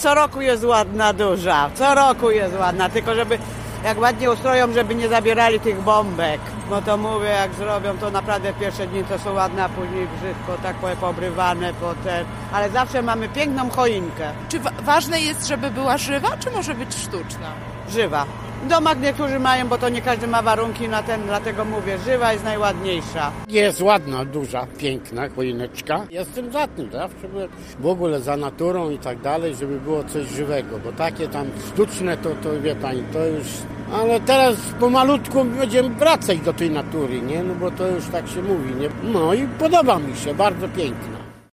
Co roku jest ładna, duża. Co roku jest ładna, tylko żeby jak ładnie ustroją, żeby nie zabierali tych bombek. Bo to mówię, jak zrobią, to naprawdę pierwsze dni to są ładne, a później brzydko, tak poobrywane potem. Ale zawsze mamy piękną choinkę. Czy ważne jest, żeby była żywa, czy może być sztuczna? Żywa. W domach niektórzy mają, bo to nie każdy ma warunki na ten, dlatego mówię, żywa jest najładniejsza. Jest ładna, duża, piękna choineczka. Jestem za tym, zawsze byłem w ogóle za naturą i tak dalej, żeby było coś żywego, bo takie tam sztuczne to wie pani, to już... Ale teraz pomalutku będziemy wracać do tej natury, nie? No bo to już tak się mówi, nie? No i podoba mi się, bardzo piękna.